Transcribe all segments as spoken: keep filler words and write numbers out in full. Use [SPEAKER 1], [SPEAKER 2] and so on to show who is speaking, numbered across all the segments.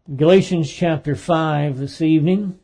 [SPEAKER 1] Galatians chapter five this evening.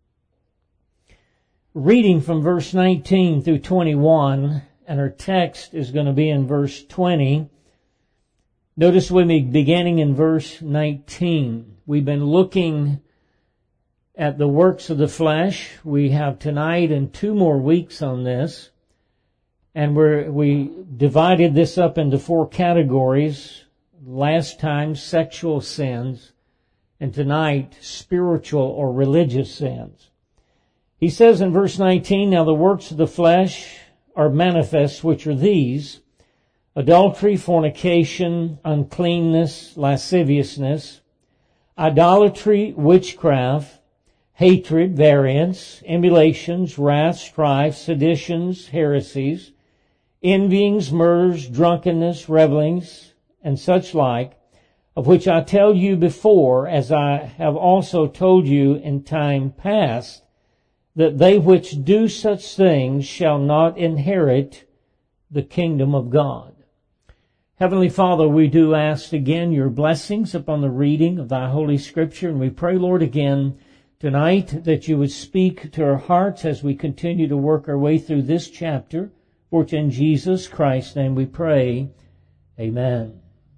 [SPEAKER 1] Reading from verse nineteen through twenty-one, and our text is going to be in verse twenty. Notice with me, beginning in verse nineteen. We've been looking at the works of the flesh. We have tonight and two more weeks on this. And we're, we divided this up into four categories. Last time, sexual sins. And tonight, spiritual or religious sins. He says in verse nineteen, "Now the works of the flesh are manifest, which are these: adultery, fornication, uncleanness, lasciviousness, idolatry, witchcraft, hatred, variance, emulations, wrath, strife, seditions, heresies, envyings, murders, drunkenness, revelings, and such like, of which I tell you before, as I have also told you in time past, that they which do such things shall not inherit the kingdom of God." Heavenly Father, we do ask again your blessings upon the reading of thy Holy Scripture, and we pray, Lord, again tonight that you would speak to our hearts as we continue to work our way through this chapter. For it's in Jesus Christ's name we pray. Amen.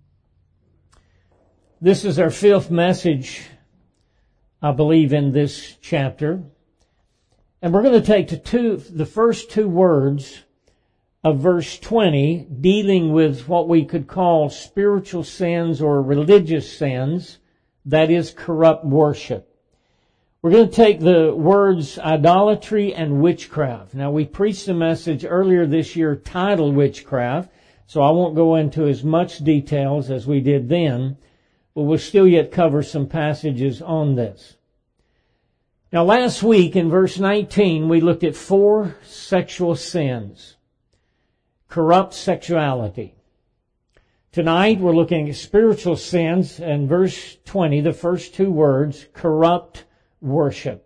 [SPEAKER 1] This is our fifth message, I believe, in this chapter. And we're going to take to two, the first two words of verse twenty, dealing with what we could call spiritual sins or religious sins, that is corrupt worship. We're going to take the words idolatry and witchcraft. Now, we preached a message earlier this year titled Witchcraft, so I won't go into as much details as we did then. But we'll still yet cover some passages on this. Now, last week in verse nineteen, we looked at four sexual sins. Corrupt sexuality. Tonight, we're looking at spiritual sins, and verse twenty, the first two words, corrupt worship.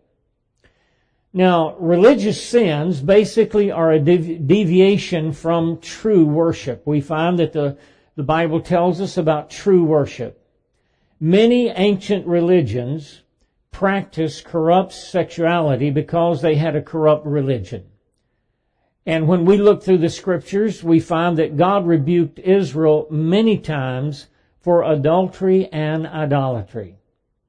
[SPEAKER 1] Now, religious sins basically are a dev- deviation from true worship. We find that the, the Bible tells us about true worship. Many ancient religions practiced corrupt sexuality because they had a corrupt religion. And when we look through the scriptures, we find that God rebuked Israel many times for adultery and idolatry.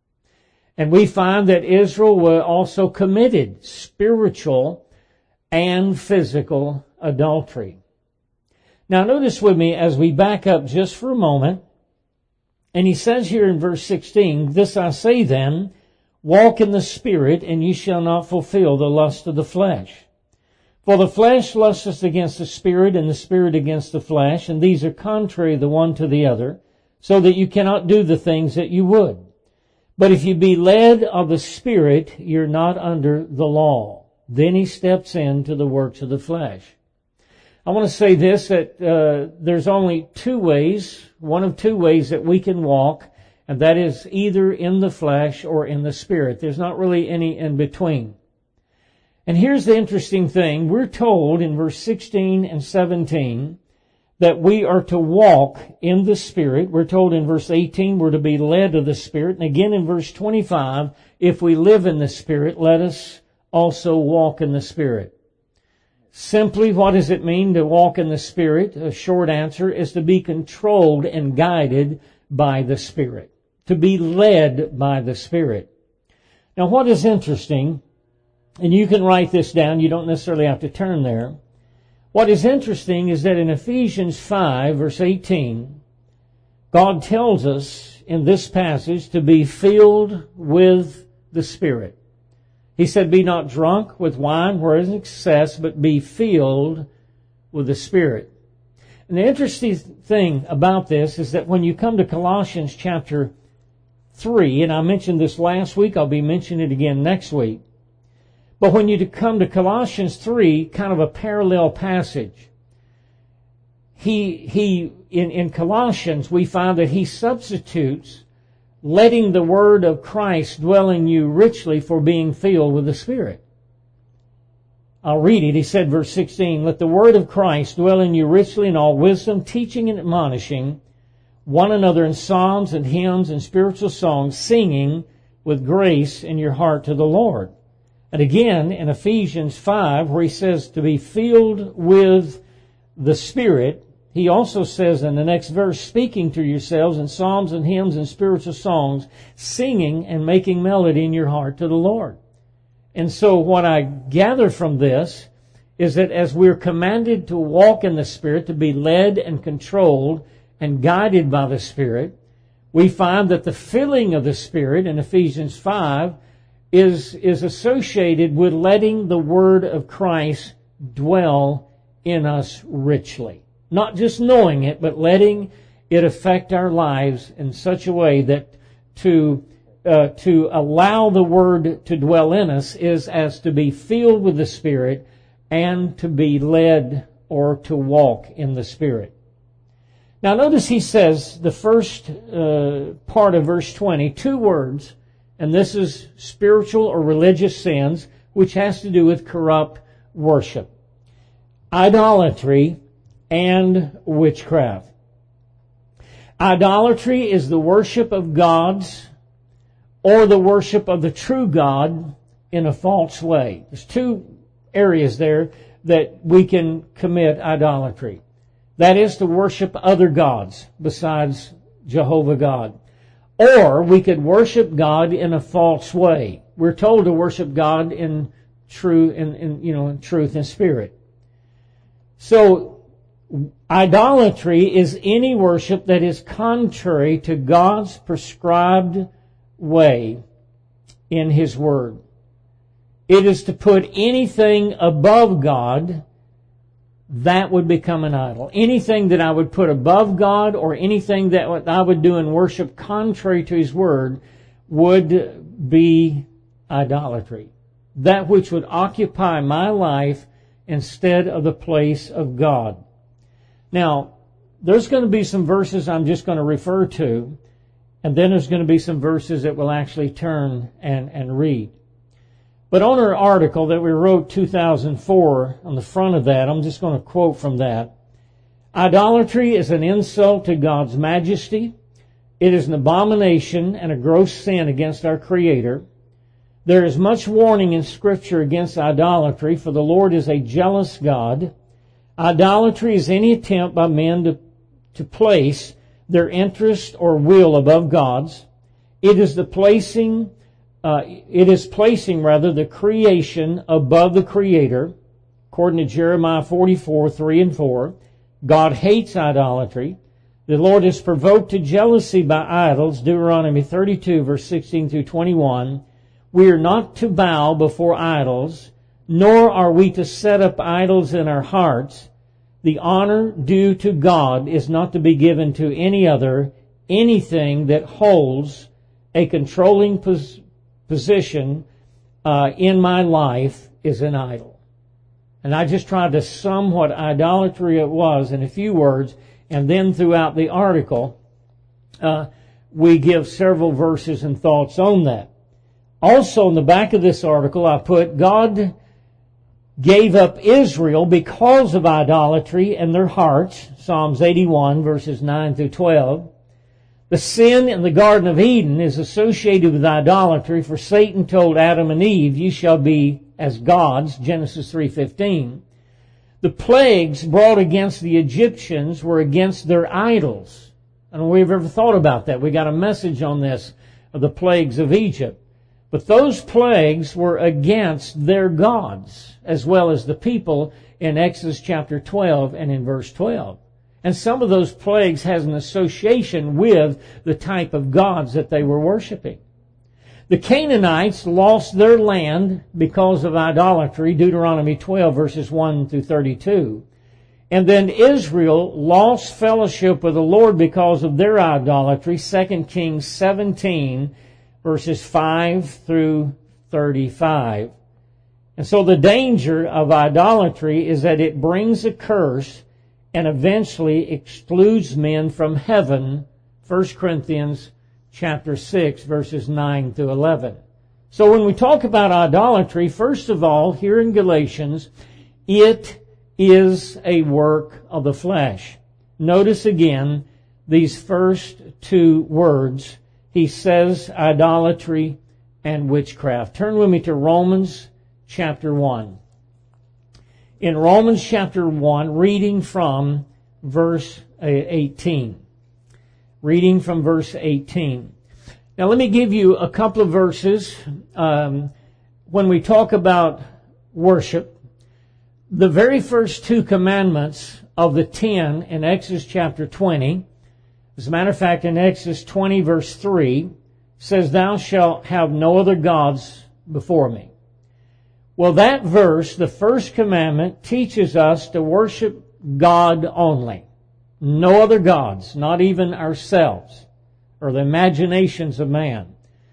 [SPEAKER 1] And we find that Israel were also committed spiritual and physical adultery. Now notice with me as we back up just for a moment. And he says here in verse sixteen, "This I say then, walk in the Spirit, and ye shall not fulfill the lust of the flesh. For the flesh lusteth against the Spirit, and the Spirit against the flesh, and these are contrary the one to the other, so that you cannot do the things that you would. But if you be led of the Spirit, you're not under the law." Then he steps into the works of the flesh. I want to say this, that uh, there's only two ways, one of two ways that we can walk, and that is either in the flesh or in the Spirit. There's not really any in between. And here's the interesting thing. We're told in verse sixteen and seventeen that we are to walk in the Spirit. We're told in verse eighteen we're to be led of the Spirit. And again in verse twenty-five, if we live in the Spirit, let us also walk in the Spirit. Simply, what does it mean to walk in the Spirit? A short answer is to be controlled and guided by the Spirit. To be led by the Spirit. Now, what is interesting, and you can write this down, you don't necessarily have to turn there. What is interesting is that in Ephesians five, verse eighteen, God tells us in this passage to be filled with the Spirit. He said, "Be not drunk with wine where is excess, but be filled with the Spirit." And the interesting thing about this is that when you come to Colossians chapter three, and I mentioned this last week, I'll be mentioning it again next week. But when you come to Colossians three, kind of a parallel passage, he, he, in, in Colossians, we find that he substitutes letting the word of Christ dwell in you richly for being filled with the Spirit. I'll read it. He said, verse sixteen, "Let the word of Christ dwell in you richly in all wisdom, teaching and admonishing one another in psalms and hymns and spiritual songs, singing with grace in your heart to the Lord. And again, in Ephesians five, where he says to be filled with the Spirit, he also says in the next verse, speaking to yourselves in psalms and hymns and spiritual songs, singing and making melody in your heart to the Lord. And so what I gather from this is that as we're commanded to walk in the Spirit, to be led and controlled and guided by the Spirit, we find that the filling of the Spirit in Ephesians five is, is associated with letting the Word of Christ dwell in us richly. Not just knowing it, but letting it affect our lives in such a way that to uh, to allow the Word to dwell in us is as to be filled with the Spirit and to be led or to walk in the Spirit. Now notice he says the first uh, part of verse twenty, two words, and this is spiritual or religious sins, which has to do with corrupt worship. Idolatry and witchcraft. Idolatry is the worship of gods or the worship of the true God in a false way. There's two areas there that we can commit idolatry. That is to worship other gods besides Jehovah God. Or we could worship God in a false way. We're told to worship God in true, in, in you know, in truth and spirit. So idolatry is any worship that is contrary to God's prescribed way in His Word. It is to put anything above God, that would become an idol. Anything that I would put above God or anything that I would do in worship contrary to His Word would be idolatry. That which would occupy my life instead of the place of God. Now, there's going to be some verses I'm just going to refer to, and then there's going to be some verses that we'll actually turn and, and read. But on our article that we wrote two thousand four, on the front of that, I'm just going to quote from that. Idolatry is an insult to God's majesty. It is an abomination and a gross sin against our Creator. There is much warning in Scripture against idolatry, for the Lord is a jealous God. Idolatry is any attempt by men to, to place their interest or will above God's. It is the placing Uh, it is placing, rather, the creation above the Creator, according to Jeremiah forty-four, three and four. God hates idolatry. The Lord is provoked to jealousy by idols, Deuteronomy thirty-two, verse sixteen through twenty-one. We are not to bow before idols, nor are we to set up idols in our hearts. The honor due to God is not to be given to any other. Anything that holds a controlling position position uh, in my life is an idol. And I just tried to sum what idolatry it was in a few words, and then throughout the article, uh, we give several verses and thoughts on that. Also, in the back of this article, I put, God gave up Israel because of idolatry in their hearts, Psalms eighty-one, verses nine through twelve. The sin in the Garden of Eden is associated with idolatry, for Satan told Adam and Eve, you shall be as gods, Genesis three fifteen. The plagues brought against the Egyptians were against their idols. I don't know if we've ever thought about that. We got a message on this, of the plagues of Egypt. But those plagues were against their gods, as well as the people in Exodus chapter twelve and in verse twelve. And some of those plagues has an association with the type of gods that they were worshiping. The Canaanites lost their land because of idolatry, Deuteronomy twelve, verses one through thirty-two. And then Israel lost fellowship with the Lord because of their idolatry, Second Kings seventeen, verses five through thirty-five. And so the danger of idolatry is that it brings a curse and eventually excludes men from heaven, First Corinthians chapter six, verses nine through eleven. So when we talk about idolatry, first of all, here in Galatians, it is a work of the flesh. Notice again these first two words. He says idolatry and witchcraft. Turn with me to Romans chapter one. In Romans chapter one, reading from verse eighteen. Reading from verse eighteen. Now let me give you a couple of verses. Um, when we talk about worship, the very first two commandments of the ten in Exodus chapter twenty, as a matter of fact, in Exodus twenty verse three, says, "Thou shalt have no other gods before me." Well, that verse, the first commandment, teaches us to worship God only. No other gods, not even ourselves or the imaginations of man.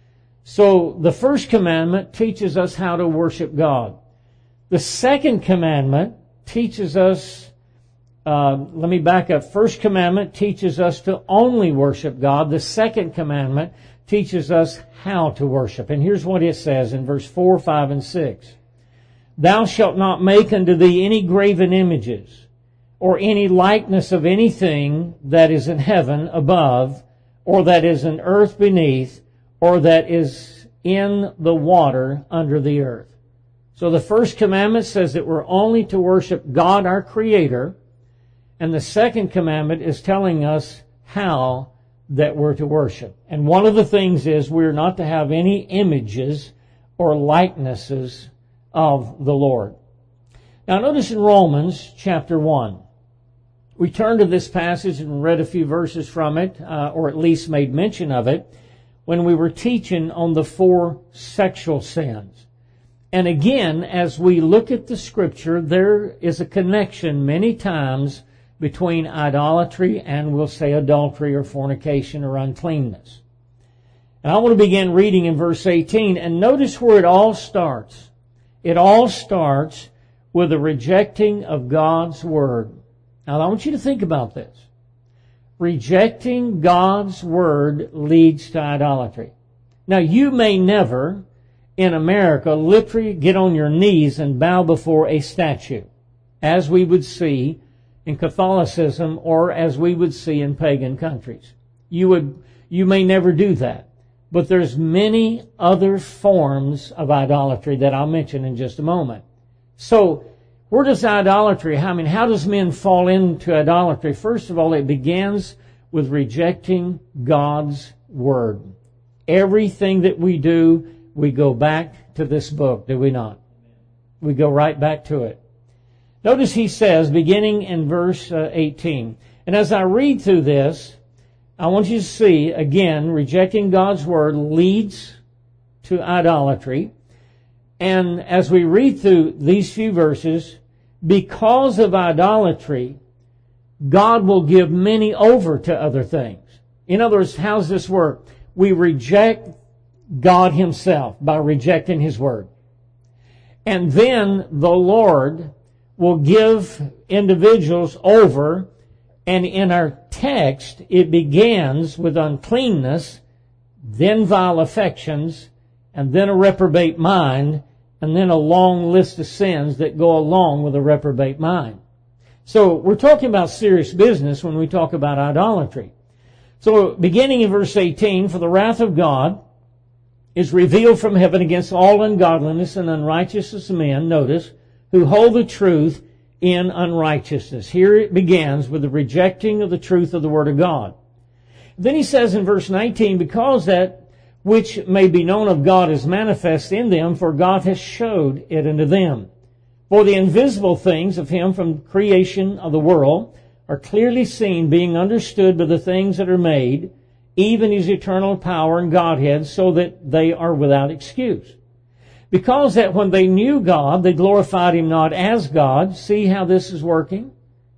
[SPEAKER 1] So the first commandment teaches us how to worship God. The second commandment teaches us, uh, let me back up. First commandment teaches us to only worship God. The second commandment teaches us how to worship. And here's what it says in verse four, five, and six. "Thou shalt not make unto thee any graven images, or any likeness of anything that is in heaven above, or that is in earth beneath, or that is in the water under the earth." So the first commandment says that we're only to worship God, our Creator, and the second commandment is telling us how that we're to worship. And one of the things is we're not to have any images or likenesses of the Lord. Now notice in Romans chapter one, we turned to this passage and read a few verses from it, uh, or at least made mention of it, when we were teaching on the four sexual sins. And again, as we look at the Scripture, there is a connection many times between idolatry and, we'll say, adultery or fornication or uncleanness. And I want to begin reading in verse eighteen, and notice where it all starts. It all starts with the rejecting of God's Word. Now, I want you to think about this. Rejecting God's Word leads to idolatry. Now, you may never, in America, literally get on your knees and bow before a statue, as we would see in Catholicism or as we would see in pagan countries. You would, you may never do that. But there's many other forms of idolatry that I'll mention in just a moment. So, where does idolatry, I mean, how does men fall into idolatry? First of all, it begins with rejecting God's Word. Everything that we do, we go back to this book, do we not? We go right back to it. Notice he says, beginning in verse uh, eighteen, and as I read through this, I want you to see, again, rejecting God's Word leads to idolatry. And as we read through these few verses, because of idolatry, God will give many over to other things. In other words, how does this work? We reject God Himself by rejecting His Word. And then the Lord will give individuals over, and in our text, it begins with uncleanness, then vile affections, and then a reprobate mind, and then a long list of sins that go along with a reprobate mind. So we're talking about serious business when we talk about idolatry. So beginning in verse eighteen, "For the wrath of God is revealed from heaven against all ungodliness and unrighteousness of men," notice, "who hold the truth in unrighteousness." Here it begins with the rejecting of the truth of the Word of God. Then he says in verse nineteen, "Because that which may be known of God is manifest in them, for God has showed it unto them. For the invisible things of Him from creation of the world are clearly seen, being understood by the things that are made, even His eternal power and Godhead, so that they are without excuse. Because that when they knew God, they glorified Him not as God." See how this is working?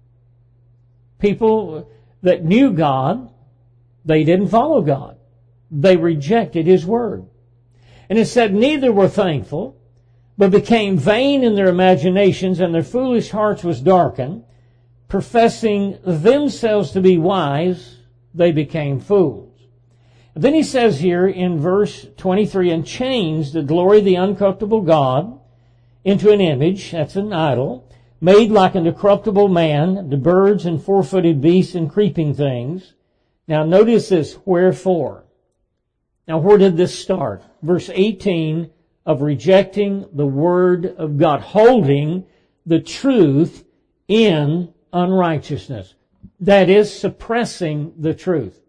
[SPEAKER 1] People that knew God, they didn't follow God. They rejected His Word. And it said, "Neither were thankful, but became vain in their imaginations, and their foolish hearts was darkened. Professing themselves to be wise, they became fools." And then he says here in verse twenty-three, "And changed the glory of the uncorruptible God into an image," that's an idol, "made like unto corruptible man, the birds and four-footed beasts and creeping things. Now notice this, wherefore. Now where did this start? Verse eighteen of rejecting the Word of God, holding the truth in unrighteousness. That is, suppressing the truth.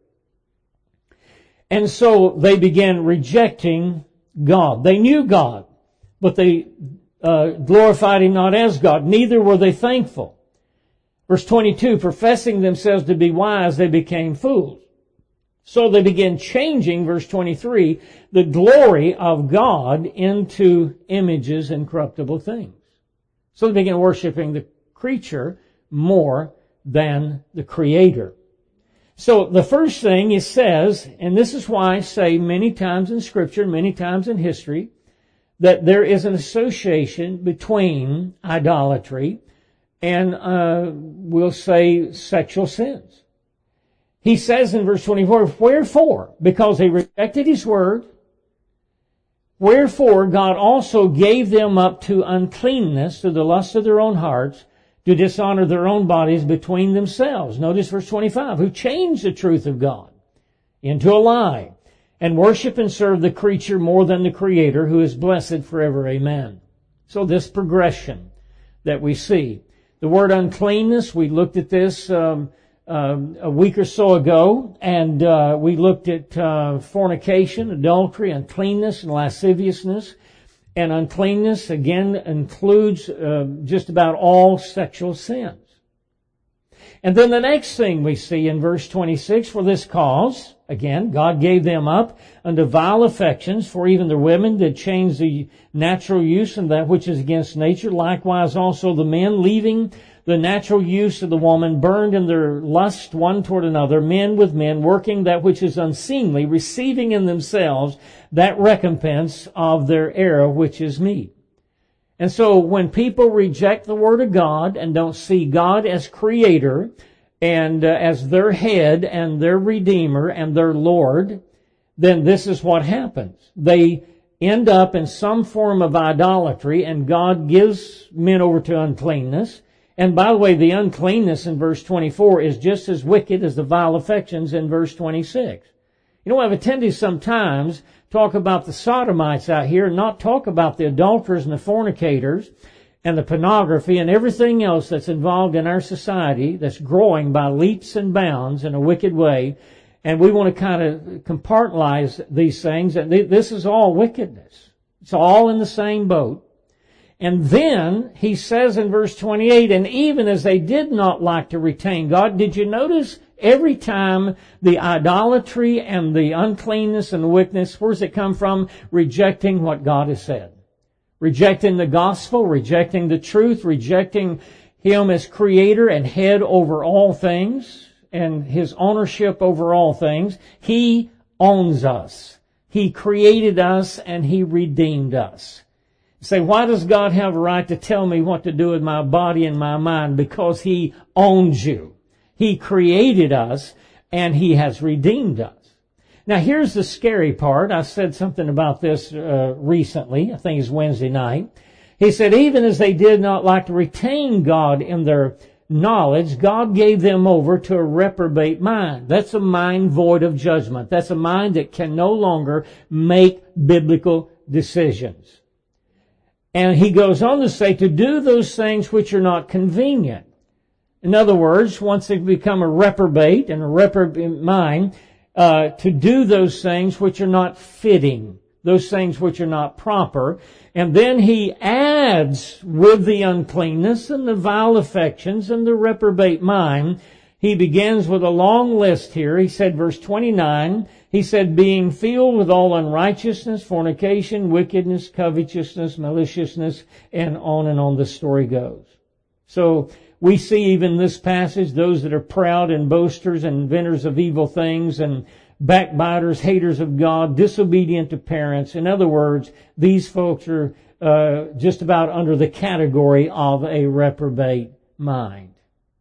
[SPEAKER 1] And so they began rejecting God. They knew God, but they uh, glorified Him not as God. Neither were they thankful. Verse twenty-two, professing themselves to be wise, they became fools. So they began changing, verse twenty-three, the glory of God into images and corruptible things. So they began worshiping the creature more than the Creator. So the first thing it says, and this is why I say many times in Scripture, many times in history, that there is an association between idolatry and, uh, we'll say, sexual sins. He says in verse twenty-four, wherefore? Because they rejected His Word. Wherefore God also gave them up to uncleanness, to the lust of their own hearts, to dishonor their own bodies between themselves. Notice verse twenty-five, who changed the truth of God into a lie, and worship and serve the creature more than the Creator, who is blessed forever. Amen. So this progression that we see. The word uncleanness, we looked at this um, um, a week or so ago, and uh, we looked at uh, fornication, adultery, uncleanness, and lasciviousness. And uncleanness, again, includes uh, just about all sexual sins. And then the next thing we see in verse twenty-six, for this cause, again, God gave them up unto vile affections, for even the women did change the natural use and that which is against nature. Likewise also the men, leaving the natural use of the woman, burned in their lust one toward another, men with men, working that which is unseemly, receiving in themselves that recompense of their error which is meet. And so when people reject the Word of God and don't see God as Creator and uh, as their head and their Redeemer and their Lord, then this is what happens. They end up in some form of idolatry, and God gives men over to uncleanness. And by the way, the uncleanness in verse twenty-four is just as wicked as the vile affections in verse twenty-six. You know, I have a tendency sometimes talk about the sodomites out here and not talk about the adulterers and the fornicators and the pornography and everything else that's involved in our society that's growing by leaps and bounds in a wicked way. And we want to kind of compartmentalize these things. And this is all wickedness. It's all in the same boat. And then he says in verse twenty-eight, and even as they did not like to retain God, did you notice every time the idolatry and the uncleanness and the wickedness, where does it come from? Rejecting what God has said. Rejecting the gospel, rejecting the truth, rejecting Him as Creator and head over all things and His ownership over all things. He owns us. He created us and He redeemed us. You say, why does God have a right to tell me what to do with my body and my mind? Because He owns you. He created us and He has redeemed us. Now here's the scary part. I said something about this uh, recently. I think it's Wednesday night. He said, even as they did not like to retain God in their knowledge, God gave them over to a reprobate mind. That's a mind void of judgment. That's a mind that can no longer make biblical decisions. And he goes on to say, to do those things which are not convenient. In other words, once they become a reprobate and a reprobate mind, uh, to do those things which are not fitting, those things which are not proper. And then he adds with the uncleanness and the vile affections and the reprobate mind, he begins with a long list here. He said, verse twenty-nine, he said, being filled with all unrighteousness, fornication, wickedness, covetousness, maliciousness, and on and on the story goes. So we see even this passage, those that are proud and boasters and inventors of evil things and backbiters, haters of God, disobedient to parents. In other words, these folks are uh, just about under the category of a reprobate mind.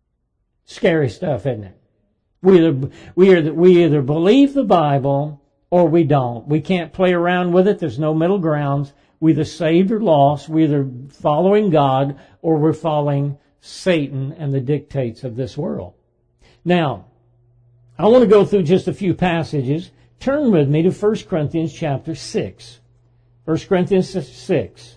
[SPEAKER 1] Scary stuff, isn't it? We either, we either, we either believe the Bible or we don't. We can't play around with it. There's no middle grounds. We're either saved or lost. We're either following God or we're following Satan and the dictates of this world. Now, I want to go through just a few passages. Turn with me to First Corinthians chapter six. First Corinthians six.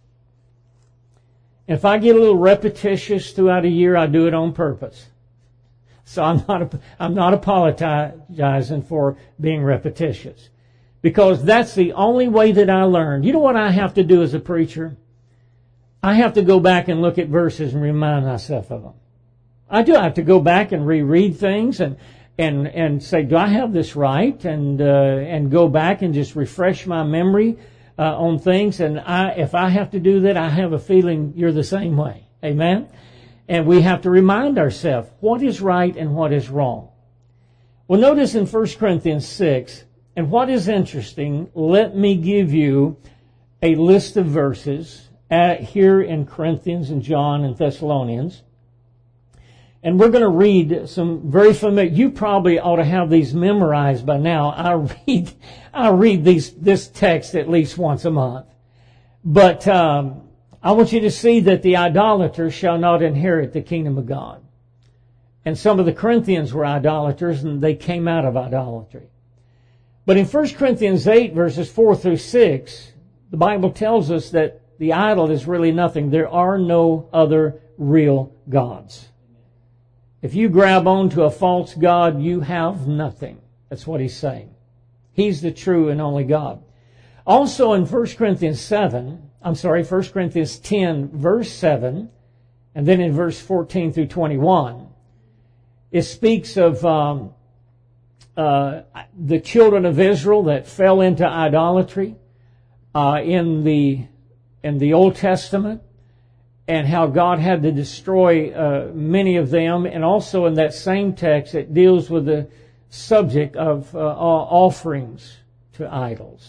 [SPEAKER 1] If I get a little repetitious throughout a year, I do it on purpose. So I'm not, I'm not apologizing for being repetitious. Because that's the only way that I learn. You know what I have to do as a preacher? I have to go back and look at verses and remind myself of them. I do. I have to go back and reread things and and and say, do I have this right? And uh, and go back and just refresh my memory uh, on things. And I, if I have to do that, I have a feeling you're the same way. Amen? And we have to remind ourselves what is right and what is wrong. Well, notice in First Corinthians six, and what is interesting, let me give you a list of verses at, here in Corinthians and John and Thessalonians. And we're going to read some very familiar, you probably ought to have these memorized by now. I read, I read these, this text at least once a month. But, um, I want you to see that the idolaters shall not inherit the kingdom of God. And some of the Corinthians were idolaters and they came out of idolatry. But in First Corinthians eight verses four through six, the Bible tells us that the idol is really nothing. There are no other real gods. If you grab onto a false god, you have nothing. That's what he's saying. He's the true and only God. Also in First Corinthians seven, I'm sorry, First Corinthians ten, verse seven, and then in verse fourteen through twenty-one, it speaks of um, uh, the children of Israel that fell into idolatry uh, in the in the Old Testament, and how God had to destroy uh, many of them. And also in that same text, it deals with the subject of uh, offerings to idols.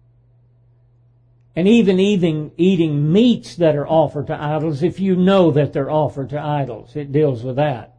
[SPEAKER 1] And even eating, eating meats that are offered to idols, if you know that they're offered to idols. It deals with that.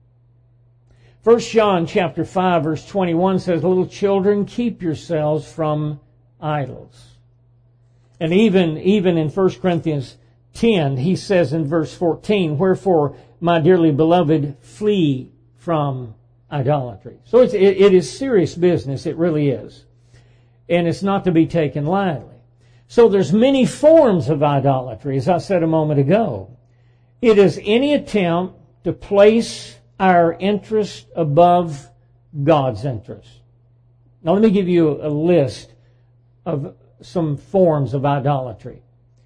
[SPEAKER 1] First John chapter five verse twenty-one says, little children, keep yourselves from idols. And even, even in First Corinthians ten, he says in verse fourteen, wherefore, my dearly beloved, flee from idolatry. So it's, it, it is serious business. It really is. And it's not to be taken lightly. So there's many forms of idolatry, as I said a moment ago. It is any attempt to place our interest above God's interest. Now let me give you a list of some forms of idolatry.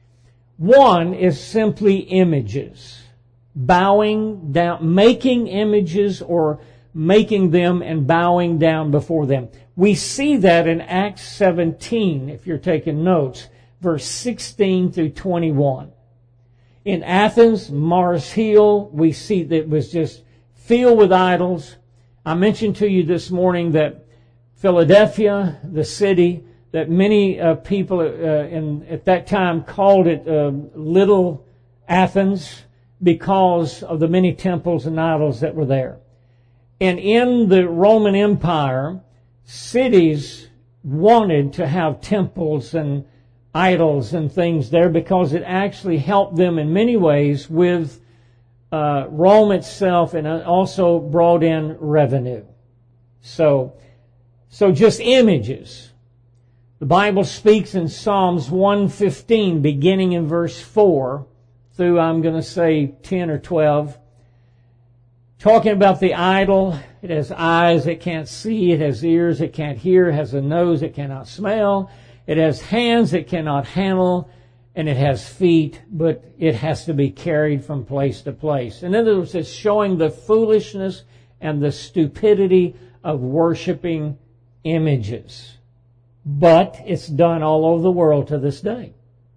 [SPEAKER 1] One is simply images. Bowing down, making images or making them and bowing down before them. We see that in Acts seventeen, if you're taking notes, verse sixteen through twenty-one. In Athens, Mars Hill, we see that it was just filled with idols. I mentioned to you this morning that Philadelphia, the city, that many uh, people uh, in, at that time called it uh, Little Athens because of the many temples and idols that were there. And in the Roman Empire, cities wanted to have temples and idols and things there because it actually helped them in many ways with uh, Rome itself, and also brought in revenue. So, so just images. The Bible speaks in Psalms one fifteen, beginning in verse four, through, I'm going to say, ten or twelve, talking about the idol. It has eyes it can't see, it has ears it can't hear, it has a nose it cannot smell, it has hands it cannot handle, and it has feet, but it has to be carried from place to place. In other words, it's showing the foolishness and the stupidity of worshiping images. But it's done all over the world to this day.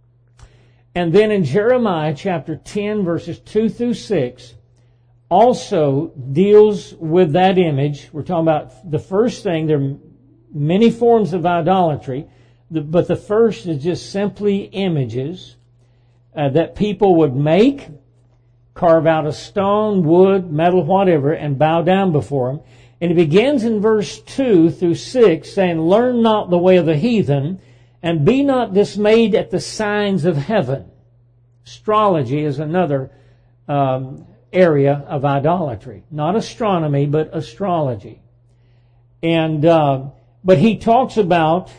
[SPEAKER 1] And then in Jeremiah chapter ten, verses two through six, also deals with that image. We're talking about the first thing. There are many forms of idolatry, but the first is just simply images uh, that people would make, carve out of stone, wood, metal, whatever, and bow down before them. And it begins in verse two through six, saying, learn not the way of the heathen, and be not dismayed at the signs of heaven. Astrology is another um, area of idolatry. Not astronomy, but astrology. And, uh, but he talks about,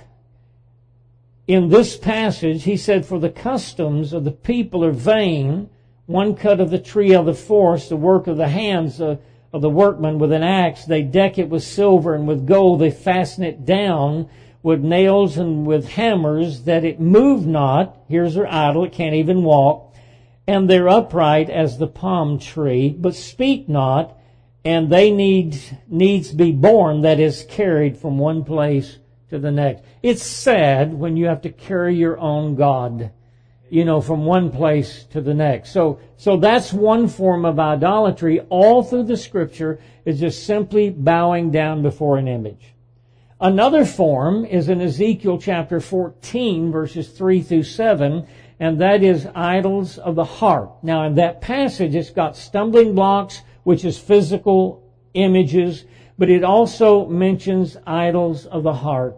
[SPEAKER 1] in this passage, he said, for the customs of the people are vain. One cut of the tree of the forest, the work of the hands of, of the workman with an axe. They deck it with silver and with gold. They fasten it down with nails and with hammers, that it move not. Here's their idol, it can't even walk. And they're upright as the palm tree, but speak not, and they need needs be borne, that is, carried from one place to the next. It's sad when you have to carry your own God, you know, from one place to the next. So, so that's one form of idolatry. All through the Scripture is just simply bowing down before an image. Another form is in Ezekiel chapter fourteen, verses three through seven, and that is idols of the heart. Now, in that passage, it's got stumbling blocks, which is physical images, but it also mentions idols of the heart.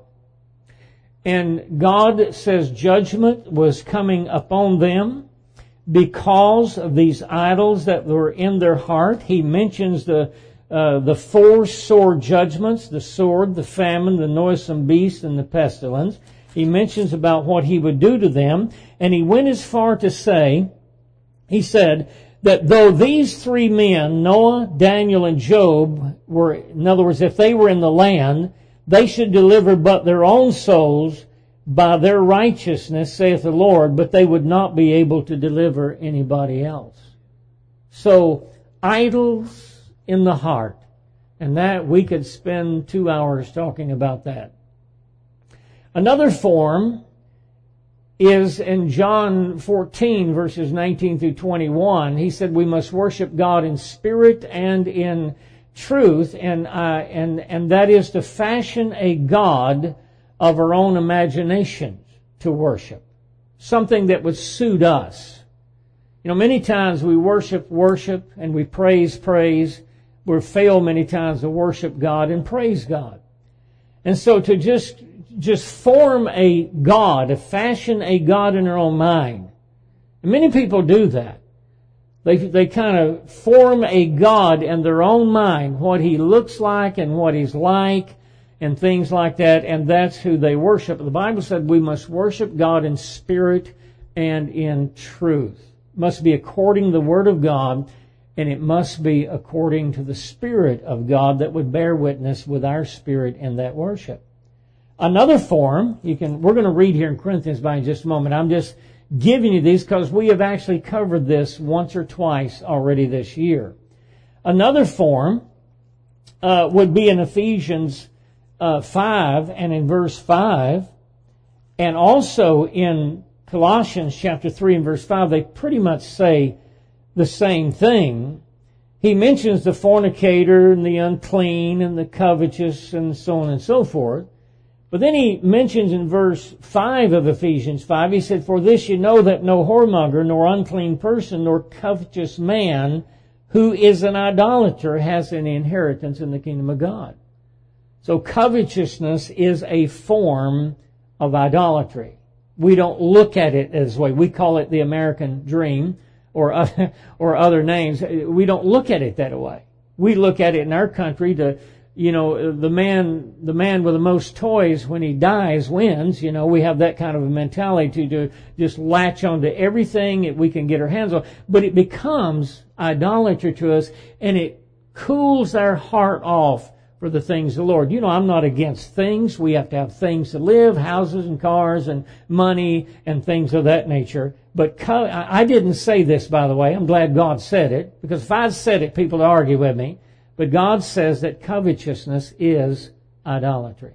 [SPEAKER 1] And God says judgment was coming upon them because of these idols that were in their heart. He mentions the uh, the four sore judgments, the sword, the famine, the noisome beast, and the pestilence. He mentions about what he would do to them. And he went as far to say, he said, that though these three men, Noah, Daniel, and Job, were, in other words, if they were in the land, they should deliver but their own souls by their righteousness, saith the Lord, but they would not be able to deliver anybody else. So, idols in the heart. And that, we could spend two hours talking about that. Another form is in John fourteen, verses nineteen through twenty-one. He said we must worship God in spirit and in truth, and uh, and and that is to fashion a God of our own imaginations to worship, something that would suit us. You know, many times we worship, worship, and we praise, praise. We fail many times to worship God and praise God, and so to just just form a God, to fashion a God in our own mind. And many people do that. They they kind of form a God in their own mind, what He looks like and what He's like and things like that, and that's who they worship. The Bible said we must worship God in spirit and in truth. It must be according to the Word of God, and it must be according to the Spirit of God that would bear witness with our spirit in that worship. Another form, you can, we're going to read here in Corinthians by in just a moment. I'm just giving you these because we have actually covered this once or twice already this year. Another form uh, would be in Ephesians uh, five and in verse five, and also in Colossians chapter three and verse five. They pretty much say the same thing. He mentions the fornicator and the unclean and the covetous and so on and so forth. But then he mentions in verse five of Ephesians five, he said, for this you know that no whoremonger, nor unclean person, nor covetous man who is an idolater has any inheritance in the kingdom of God. So covetousness is a form of idolatry. We don't look at it as way. We call it the American dream or other, or other names. We don't look at it that way. We look at it in our country to, you know, the man, the man with the most toys when he dies wins. You know, we have that kind of a mentality to just latch onto everything that we can get our hands on. But it becomes idolatry to us, and it cools our heart off for the things of the Lord. You know, I'm not against things. We have to have things to live, houses and cars and money and things of that nature. But co- I didn't say this, by the way. I'm glad God said it, because if I said it, people would argue with me. But God says that covetousness is idolatry.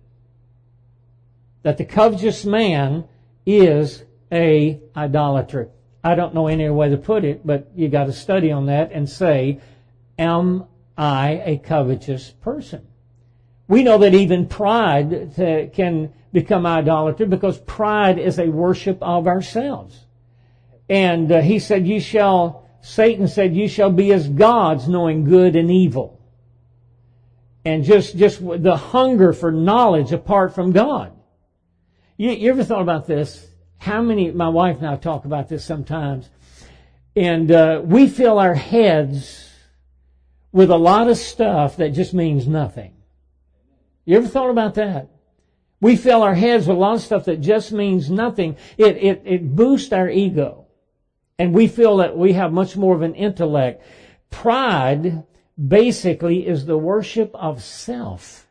[SPEAKER 1] That the covetous man is a idolater. I don't know any other way to put it, but you got to study on that and say, am I a covetous person? We know that even pride can become idolatry because pride is a worship of ourselves. And uh, he said, you shall... Satan said, you shall be as gods, knowing good and evil. And just, just the hunger for knowledge apart from God. You, you ever thought about this? How many, my wife and I talk about this sometimes, and uh, we fill our heads with a lot of stuff that just means nothing. You ever thought about that? We fill our heads with a lot of stuff that just means nothing. It, it, it boosts our ego. And we feel that we have much more of an intellect. Pride basically is the worship of self.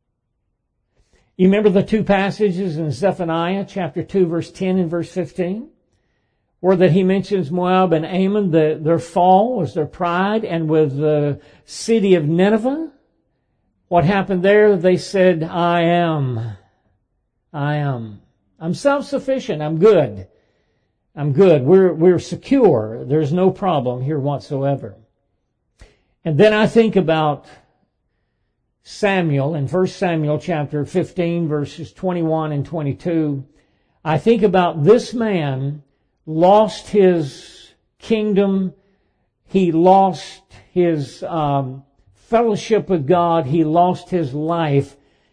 [SPEAKER 1] You remember the two passages in Zephaniah chapter two, verse ten and verse fifteen? Where that he mentions Moab and Ammon, the, their fall was their pride, and with the city of Nineveh, what happened there? They said, I am. I am. I'm self-sufficient. I'm good. I'm good. We're, we're secure. There's no problem here whatsoever. And then I think about Samuel in First Samuel chapter fifteen, verses twenty-one and twenty-two. I think about this man lost his kingdom. He lost his um, fellowship with God. He lost his life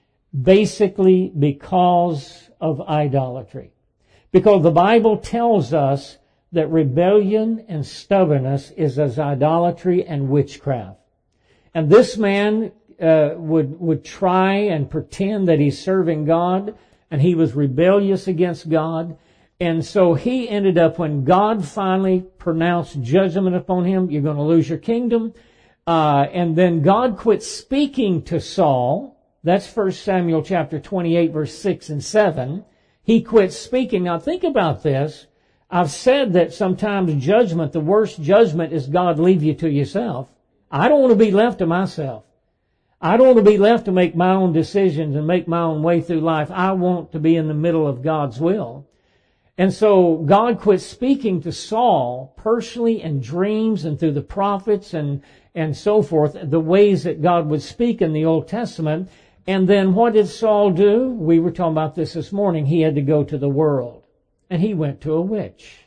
[SPEAKER 1] basically because of idolatry. Because the Bible tells us that rebellion and stubbornness is as idolatry and witchcraft. And this man uh, would would try and pretend that he's serving God, and he was rebellious against God. And so he ended up, when God finally pronounced judgment upon him, you're going to lose your kingdom. Uh, and then God quit speaking to Saul. That's First Samuel chapter twenty-eight, verse six and seven. He quit speaking. Now think about this. I've said that sometimes judgment, the worst judgment is God leave you to yourself. I don't want to be left to myself. I don't want to be left to make my own decisions and make my own way through life. I want to be in the middle of God's will. And so God quit speaking to Saul personally in dreams and through the prophets and, and so forth, the ways that God would speak in the Old Testament. And then what did Saul do? We were talking about this this morning. He had to go to the world. And he went to a witch.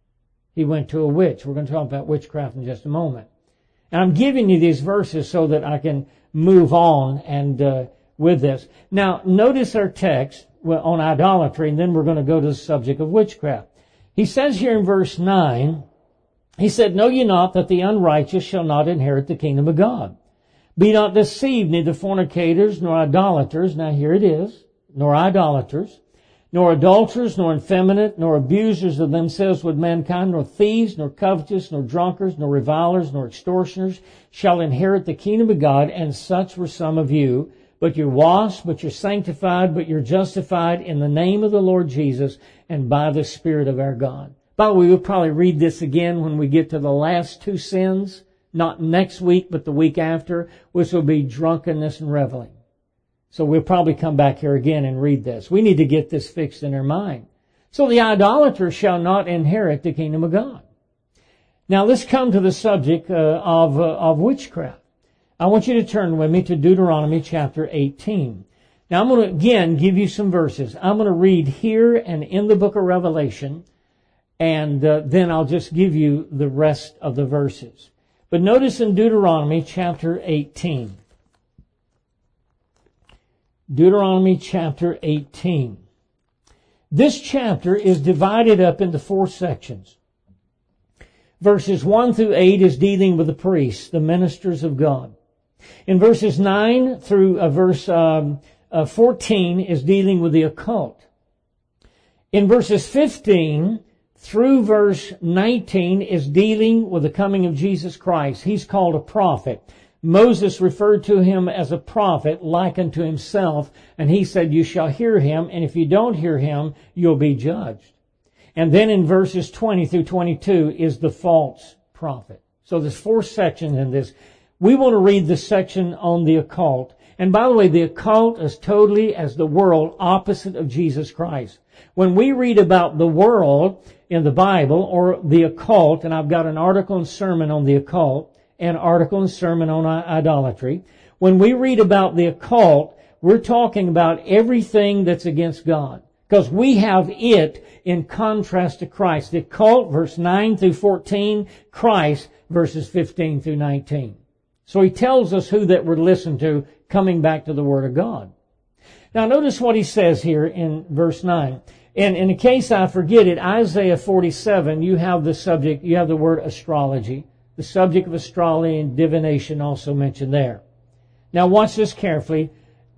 [SPEAKER 1] He went to a witch. We're going to talk about witchcraft in just a moment. And I'm giving you these verses so that I can move on and uh, with this. Now, notice our text on idolatry, and then we're going to go to the subject of witchcraft. He says here in verse nine, he said, Know ye not that the unrighteous shall not inherit the kingdom of God? Be not deceived, neither fornicators, nor idolaters, now here it is, nor idolaters, nor adulterers, nor effeminate, nor abusers of themselves with mankind, nor thieves, nor covetous, nor drunkards, nor revilers, nor extortioners shall inherit the kingdom of God, and such were some of you. But you're washed, but you're sanctified, but you're justified in the name of the Lord Jesus and by the Spirit of our God. By the way, we'll probably read this again when we get to the last two sins, not next week, but the week after, which will be drunkenness and reveling. So we'll probably come back here again and read this. We need to get this fixed in our mind. So the idolater shall not inherit the kingdom of God. Now let's come to the subject uh, of, uh, of witchcraft. I want you to turn with me to Deuteronomy chapter eighteen. Now I'm going to again give you some verses. I'm going to read here and in the book of Revelation, and uh, then I'll just give you the rest of the verses. But notice in Deuteronomy chapter eighteen. Deuteronomy chapter eighteen. This chapter is divided up into four sections. Verses one through eight is dealing with the priests, the ministers of God. In verses nine through uh, verse um, uh, fourteen is dealing with the occult. In verses fifteen through verse nineteen is dealing with the coming of Jesus Christ. He's called a prophet. Moses referred to him as a prophet, likened to himself, and he said, you shall hear him, and if you don't hear him, you'll be judged. And then in verses twenty through twenty-two is the false prophet. So there's four sections in this. We want to read the section on the occult. And by the way, the occult is totally, as the world, opposite of Jesus Christ. When we read about the world in the Bible, or the occult, and I've got an article and sermon on the occult, an article and sermon on idolatry. When we read about the occult, we're talking about everything that's against God. Because we have it in contrast to Christ. The occult, verse nine through fourteen, Christ, verses fifteen through nineteen. So he tells us who that we're listening to, coming back to the Word of God. Now notice what he says here in verse nine. And in case I forget it, Isaiah forty-seven, you have the subject, you have the word astrology. The subject of astrology and divination also mentioned there. Now watch this carefully.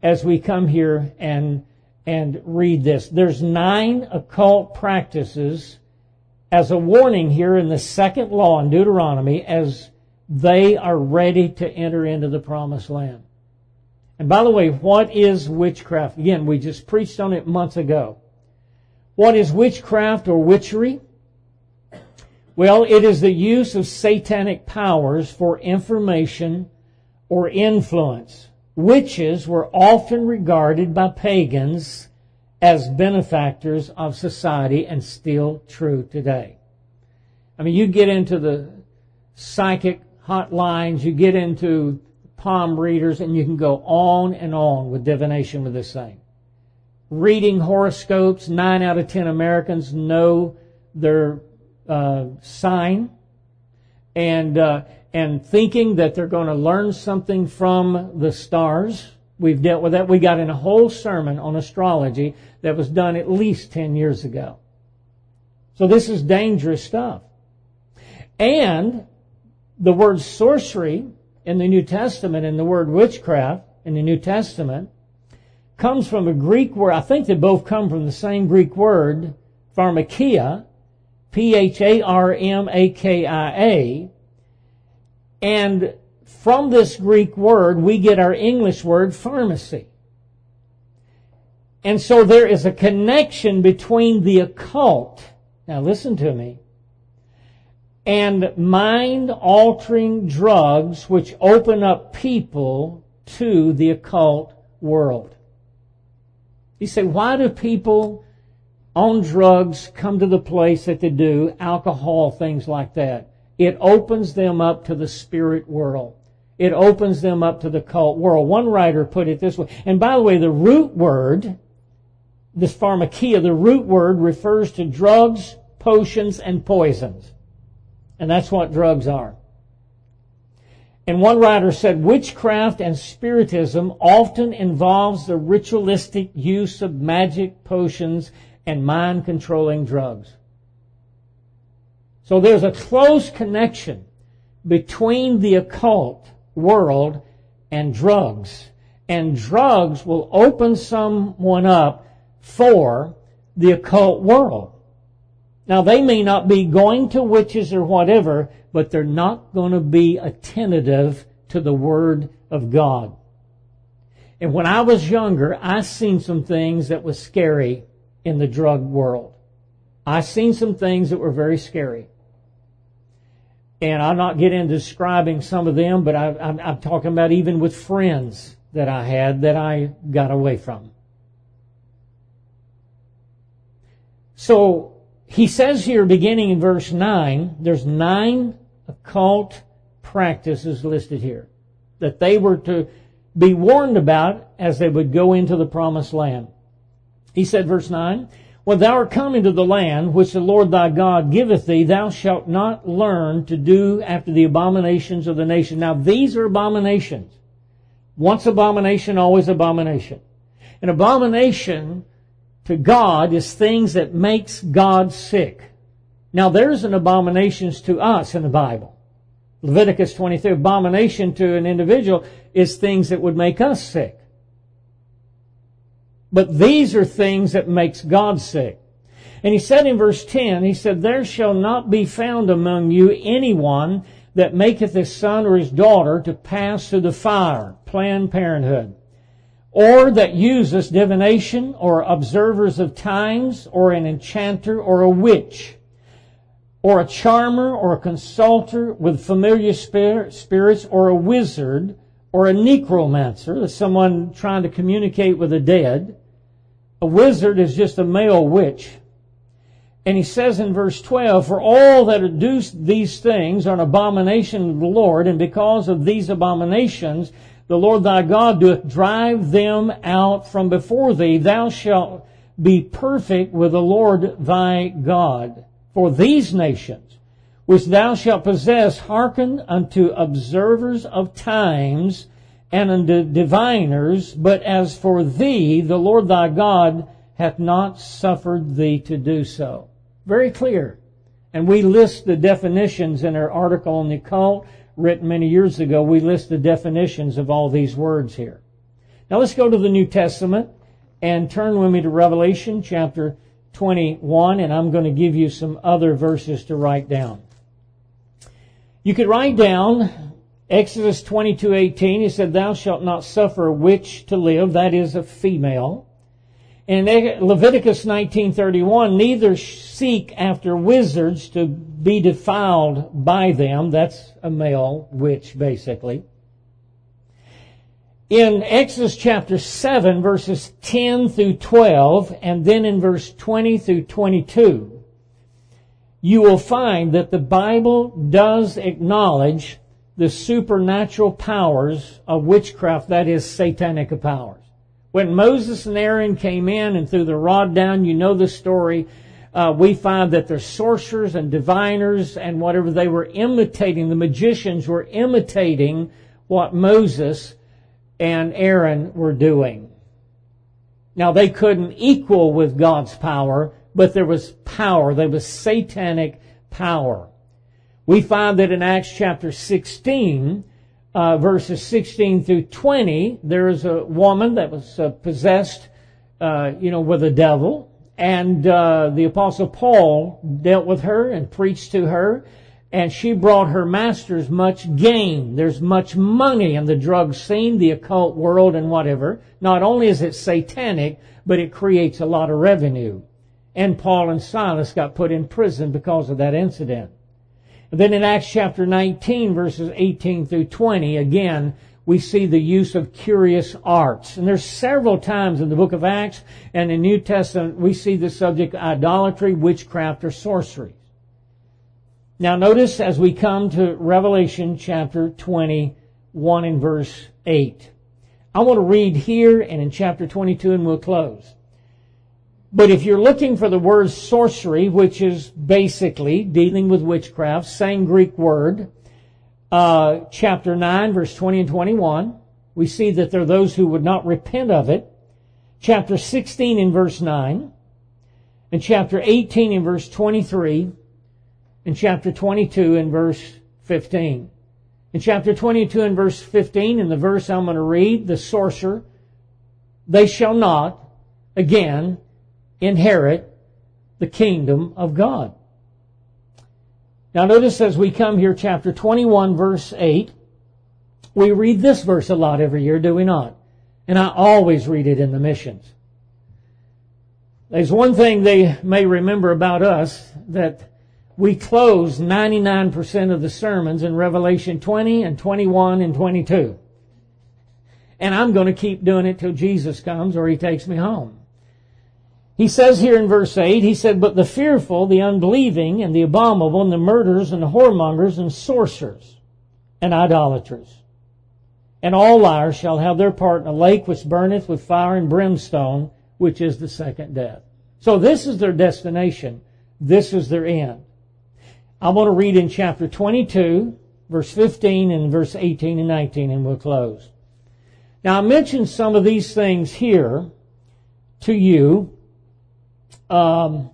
[SPEAKER 1] as we come here and, and read this. There's nine occult practices as a warning here in the second law in Deuteronomy as they are ready to enter into the promised land. And by the way, what is witchcraft? Again, we just preached on it months ago. What is witchcraft or witchery? Well, it is the use of satanic powers for information or influence. Witches were often regarded by pagans as benefactors of society and still true today. I mean, you get into the psychic hotlines, you get into palm readers, and you can go on and on with divination with this thing. Reading horoscopes, nine out of ten Americans know their uh, sign, and uh, and thinking that they're going to learn something from the stars. We've dealt with that. We got in a whole sermon on astrology that was done at least ten years ago. So this is dangerous stuff. And the word sorcery in the New Testament and the word witchcraft in the New Testament comes from a Greek word. I think they both come from the same Greek word, pharmakia, P H A R M A K I A. And from this Greek word, we get our English word pharmacy. And so there is a connection between the occult, now listen to me, and mind-altering drugs which open up people to the occult world. You say, why do people on drugs come to the place that they do, alcohol, things like that? It opens them up to the spirit world. It opens them up to the cult world. One writer put it this way, and by the way, the root word, this pharmakia, the root word refers to drugs, potions, and poisons. And that's what drugs are. And one writer said, witchcraft and spiritism often involves the ritualistic use of magic, potions, and mind-controlling drugs. So there's a close connection between the occult world and drugs. And drugs will open someone up for the occult world. Now, they may not be going to witches or whatever, but they're not going to be attentive to the Word of God. And when I was younger, I seen some things that was scary in the drug world. I seen some things that were very scary. And I'm not getting into describing some of them, but I, I'm, I'm talking about even with friends that I had that I got away from. So, he says here, beginning in verse nine, there's nine occult practices listed here that they were to be warned about as they would go into the promised land. He said, verse nine, when thou art come into the land which the Lord thy God giveth thee, thou shalt not learn to do after the abominations of the nation. Now, these are abominations. Once abomination, always abomination. An abomination to God is things that makes God sick. Now, there's an abominations to us in the Bible. Leviticus twenty-three, abomination to an individual is things that would make us sick. But these are things that makes God sick. And he said in verse ten, he said, there shall not be found among you anyone that maketh his son or his daughter to pass through the fire, Planned Parenthood, or that useth divination, or observers of times, or an enchanter, or a witch, or a charmer, or a consulter with familiar spirits, or a wizard, or a necromancer, that's someone trying to communicate with the dead. A wizard is just a male witch. And he says in verse twelve, for all that do these things are an abomination of the Lord, and because of these abominations the Lord thy God doth drive them out from before thee. Thou shalt be perfect with the Lord thy God. For these nations, which thou shalt possess, hearken unto observers of times and unto diviners. But as for thee, the Lord thy God hath not suffered thee to do so. Very clear. And we list the definitions in our article on the occult, written many years ago. We list the definitions of all these words here. Now let's go to the New Testament and turn with me to Revelation chapter twenty-one, and I'm going to give you some other verses to write down. You could write down Exodus twenty-two eighteen. He said, "Thou shalt not suffer a witch to live," that is a female. And Leviticus nineteen thirty-one, "Neither seek after wizards to be defiled by them," that's a male witch basically. In Exodus chapter seven, verses ten through twelve, and then in verse twenty through twenty-two, you will find that the Bible does acknowledge the supernatural powers of witchcraft, that is, satanic powers. When Moses and Aaron came in and threw the rod down, you know the story, uh, we find that the sorcerers and diviners and whatever, they were imitating, the magicians were imitating what Moses and Aaron were doing. Now, they couldn't equal with God's power, but there was power. There was satanic power. We find that in Acts chapter sixteen, uh, verses sixteen through twenty, there is a woman that was uh, possessed, uh, you know, with a devil. And uh, the Apostle Paul dealt with her and preached to her. And she brought her masters much gain. There's much money in the drug scene, the occult world, and whatever. Not only is it satanic, but it creates a lot of revenue. And Paul and Silas got put in prison because of that incident. And then in Acts chapter nineteen, verses eighteen through twenty, again, we see the use of curious arts. And there's several times in the book of Acts and in the New Testament we see the subject idolatry, witchcraft, or sorcery. Now notice as we come to Revelation chapter twenty-one and verse eight. I want to read here and in chapter twenty-two and we'll close. But if you're looking for the word sorcery, which is basically dealing with witchcraft, same Greek word, uh, chapter nine, verse twenty and twenty-one, we see that there are those who would not repent of it. Chapter sixteen in verse nine, and chapter eighteen in verse twenty-three, in chapter twenty-two in verse fifteen. In chapter twenty-two and verse fifteen, in the verse I'm going to read, the sorcerer, they shall not, again, inherit the kingdom of God. Now notice as we come here, chapter twenty-one, verse eight, we read this verse a lot every year, do we not? And I always read it in the missions. There's one thing they may remember about us, that we close ninety-nine percent of the sermons in Revelation twenty and twenty-one and twenty-two. And I'm going to keep doing it till Jesus comes or He takes me home. He says here in verse eight, he said, "But the fearful, the unbelieving, and the abominable, and the murderers, and the whoremongers, and sorcerers, and idolaters, and all liars shall have their part in a lake which burneth with fire and brimstone, which is the second death." So this is their destination. This is their end. I want to read in chapter twenty-two, verse fifteen, and verse eighteen and nineteen, and we'll close. Now I mentioned some of these things here to you um,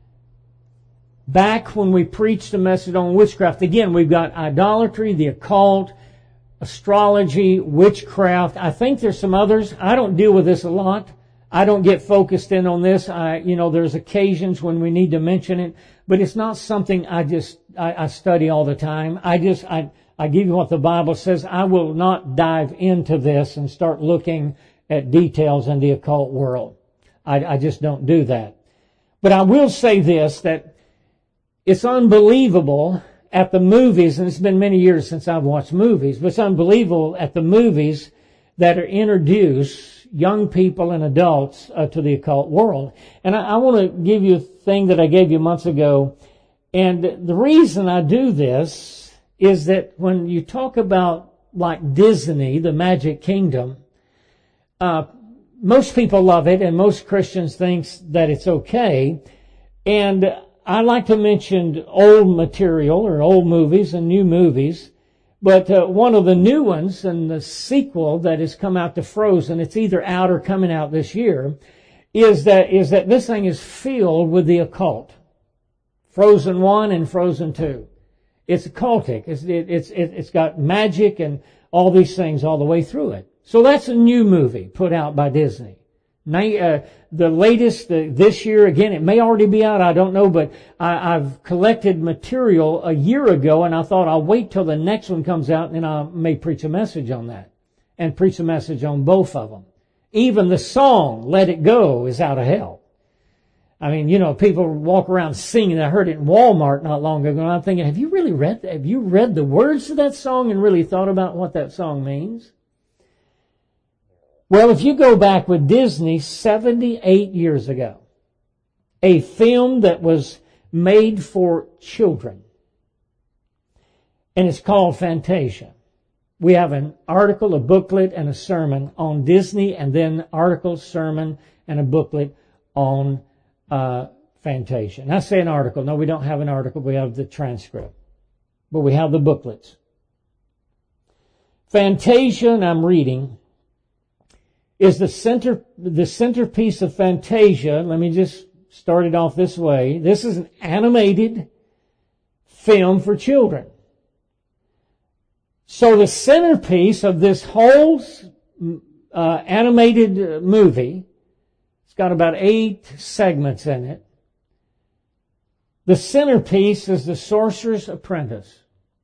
[SPEAKER 1] back when we preached a message on witchcraft. Again, we've got idolatry, the occult, astrology, witchcraft. I think there's some others. I don't deal with this a lot. I don't get focused in on this. I, you know, there's occasions when we need to mention it, but it's not something I just, I, I study all the time. I just, I, I give you what the Bible says. I will not dive into this and start looking at details in the occult world. I, I just don't do that. But I will say this, that it's unbelievable at the movies, and it's been many years since I've watched movies, but it's unbelievable at the movies that are introduced young people and adults uh, to the occult world. And I, I want to give you a thing that I gave you months ago. And the reason I do this is that when you talk about like Disney, the Magic Kingdom, uh, most people love it and most Christians think that it's okay. And I like to mention old material or old movies and new movies. But uh, one of the new ones and the sequel that has come out to Frozen, it's either out or coming out this year, is that is that this thing is filled with the occult. Frozen one and Frozen two. It's occultic. It's it, it's it, it's got magic and all these things all the way through it. So that's a new movie put out by Disney. Uh, the latest, uh, this year, again, it may already be out, I don't know, but I, I've collected material a year ago, and I thought I'll wait till the next one comes out, and then I may preach a message on that, and preach a message on both of them. Even the song, Let It Go, is out of hell. I mean, you know, people walk around singing. I heard it in Walmart not long ago, and I'm thinking, have you really read that? Have you read the words to that song and really thought about what that song means? Well, if you go back with Disney seventy-eight years ago, a film that was made for children, and it's called Fantasia. We have an article, a booklet, and a sermon on Disney, and then article, sermon, and a booklet on uh, Fantasia. And I say an article. No, we don't have an article. We have the transcript. But we have the booklets. Fantasia, and I'm reading, is the center, the centerpiece of Fantasia. Let me just start it off this way. This is an animated film for children. So the centerpiece of this whole uh, animated movie, it's got about eight segments in it. The centerpiece is the Sorcerer's Apprentice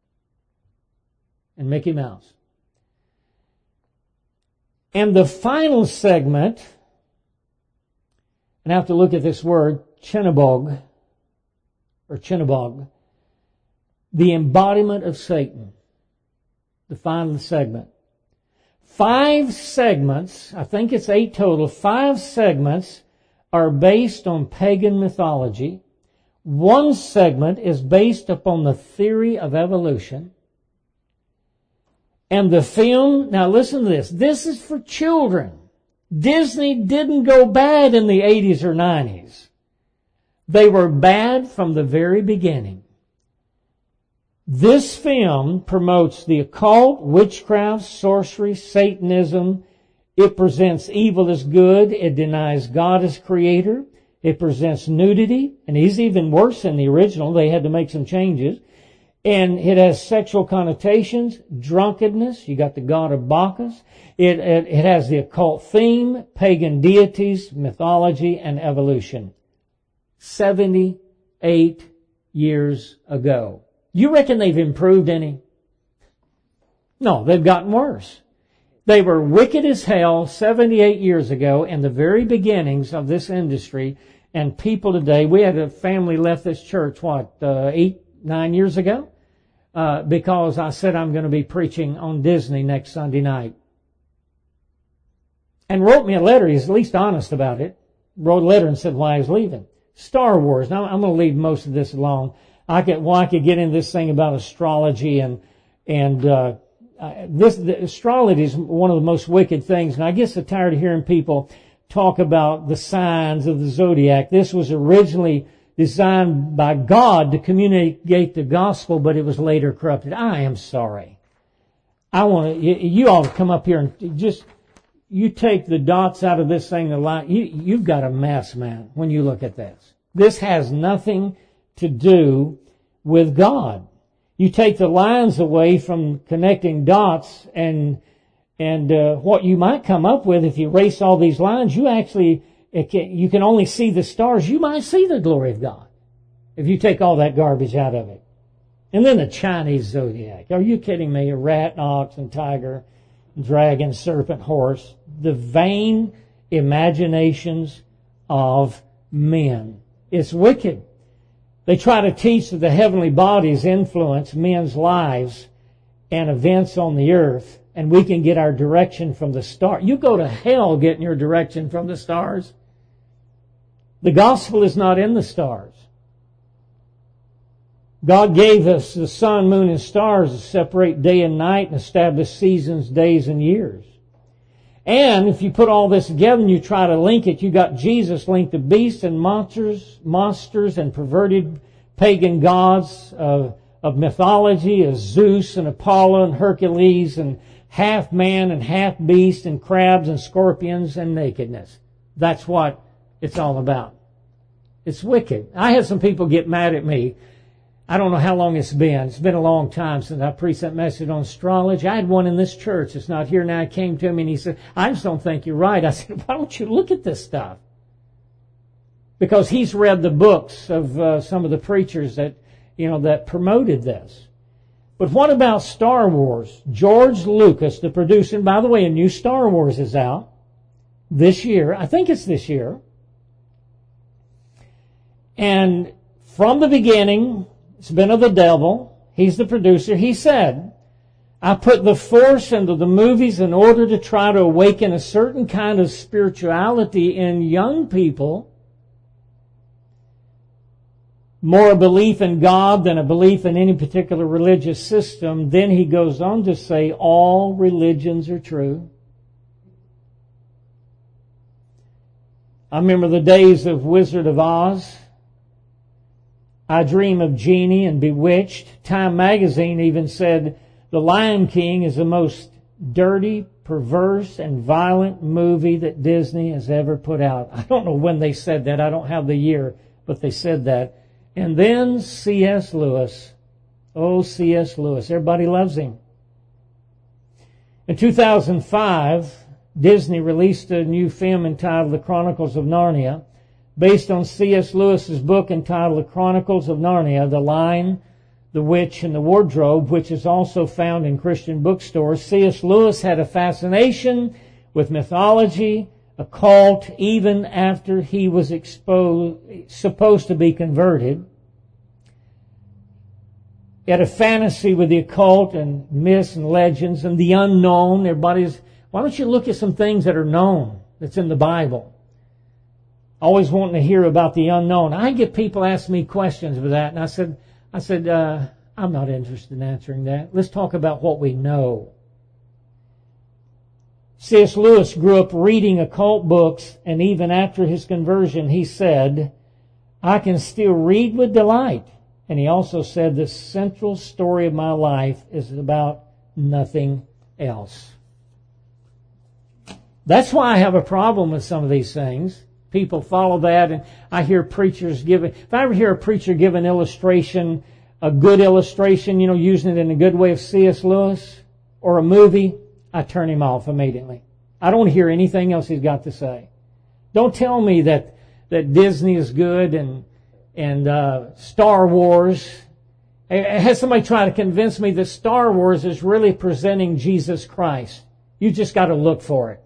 [SPEAKER 1] and Mickey Mouse. And the final segment, and I have to look at this word, Chinnabog, or Chinnabog, the embodiment of Satan, the final segment. Five segments, I think it's eight total, five segments are based on pagan mythology. One segment is based upon the theory of evolution. And the film, now listen to this, this is for children. Disney didn't go bad in the eighties or nineties. They were bad from the very beginning. This film promotes the occult, witchcraft, sorcery, Satanism. It presents evil as good. It denies God as creator. It presents nudity, and it's even worse than the original. They had to make some changes. And it has sexual connotations, drunkenness. You got the god of Bacchus. It, it, it has the occult theme, pagan deities, mythology, and evolution. seventy-eight years ago. You reckon they've improved any? No, they've gotten worse. They were wicked as hell seventy-eight years ago in the very beginnings of this industry. And people today, we had a family left this church, what, uh, eight, nine years ago? Uh, because I said I'm going to be preaching on Disney next Sunday night. And wrote me a letter. He's at least honest about it. Wrote a letter and said why he's leaving. Star Wars. Now I'm going to leave most of this alone. I could, well, I could get into this thing about astrology and, and, uh, uh this, the, astrology is one of the most wicked things. And I get so tired of hearing people talk about the signs of the zodiac. This was originally designed by God to communicate the gospel, but it was later corrupted. I am sorry. I want to, you, you ought to come up here and just, you take the dots out of this thing, the line, you, you've got a mess, man, when you look at this. This has nothing to do with God. You take the lines away from connecting dots, and, and, uh, what you might come up with if you erase all these lines, you actually, It can, you can only see the stars. You might see the glory of God if you take all that garbage out of it. And then the Chinese zodiac. Are you kidding me? A rat, an ox, and tiger, dragon, serpent, horse. The vain imaginations of men. It's wicked. They try to teach that the heavenly bodies influence men's lives and events on the earth, and we can get our direction from the stars. You go to hell getting your direction from the stars. The gospel is not in the stars. God gave us the sun, moon, and stars to separate day and night and establish seasons, days, and years. And if you put all this together and you try to link it, you got Jesus linked to beasts and monsters, monsters and perverted pagan gods of, of mythology, as Zeus and Apollo and Hercules and half man and half beast and crabs and scorpions and nakedness. That's what it's all about. It's wicked. I had some people get mad at me. I don't know how long it's been. It's been a long time since I preached that message on astrology. I had one in this church. It's not here now. He came to me and he said, I just don't think you're right. I said, why don't you look at this stuff? Because he's read the books of uh, some of the preachers that, you know, that promoted this. But what about Star Wars? George Lucas, the producer, and by the way, a new Star Wars is out this year. I think it's this year. And from the beginning, it's been of the devil. He's the producer. He said, I put the force into the movies in order to try to awaken a certain kind of spirituality in young people, more a belief in God than a belief in any particular religious system. Then he goes on to say, all religions are true. I remember the days of Wizard of Oz. I Dream of Genie and Bewitched. Time magazine even said The Lion King is the most dirty, perverse, and violent movie that Disney has ever put out. I don't know when they said that. I don't have the year, but they said that. And then C S Lewis. Oh, C S Lewis. Everybody loves him. In two thousand five, Disney released a new film entitled The Chronicles of Narnia, based on C S Lewis's book entitled The Chronicles of Narnia, The Lion, the Witch, and the Wardrobe, which is also found in Christian bookstores. C S Lewis had a fascination with mythology, occult, even after he was exposed, supposed to be converted. He had a fantasy with the occult and myths and legends and the unknown. Everybody's, why don't you look at some things that are known, that's in the Bible? Always wanting to hear about the unknown. I get people ask me questions with that, and I said, I said, uh, I'm not interested in answering that. Let's talk about what we know. C S Lewis grew up reading occult books, and even after his conversion, he said, I can still read with delight. And he also said, the central story of my life is about nothing else. That's why I have a problem with some of these things. People follow that, and I hear preachers give it. If I ever hear a preacher give an illustration, a good illustration, you know, using it in a good way of C S Lewis, or a movie, I turn him off immediately. I don't hear anything else he's got to say. Don't tell me that, that Disney is good and, and, uh, Star Wars. I had somebody try to convince me that Star Wars is really presenting Jesus Christ. You just got to look for it.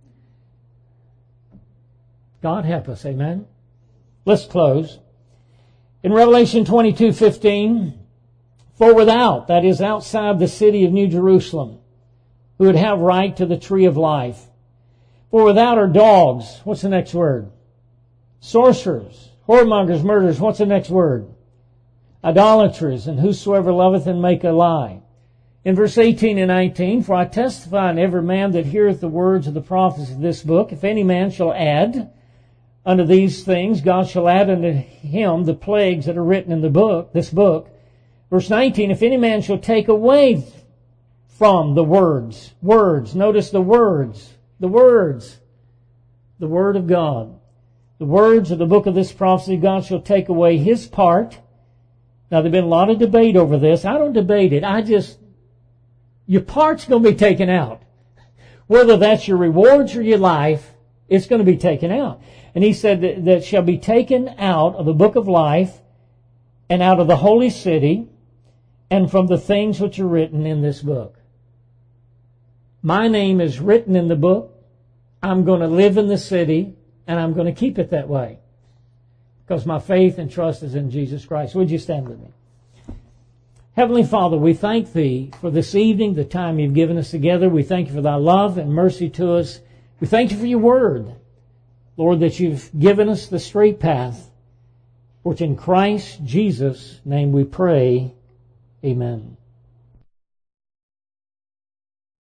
[SPEAKER 1] God help us, amen? Let's close. In Revelation twenty-two fifteen, for without, that is outside the city of New Jerusalem, who would have right to the tree of life. For without are dogs. What's the next word? Sorcerers, whoremongers, murderers. What's the next word? Idolaters, and whosoever loveth and make a lie. In verse eighteen and nineteen, for I testify in every man that heareth the words of the prophecy of this book, if any man shall add unto these things, God shall add unto him the plagues that are written in the book, this book. Verse nineteen, if any man shall take away from the words, words, notice the words, the words, the word of God, the words of the book of this prophecy, God shall take away his part. Now, there's been a lot of debate over this. I don't debate it. I just, your part's going to be taken out. Whether that's your rewards or your life, it's going to be taken out. And he said that, that shall be taken out of the book of life and out of the holy city and from the things which are written in this book. My name is written in the book. I'm going to live in the city, and I'm going to keep it that way because my faith and trust is in Jesus Christ. Would you stand with me? Heavenly Father, we thank Thee for this evening, the time You've given us together. We thank You for Thy love and mercy to us. We thank You for Your word, Lord, that You've given us the straight path, which in Christ Jesus' name we pray. Amen.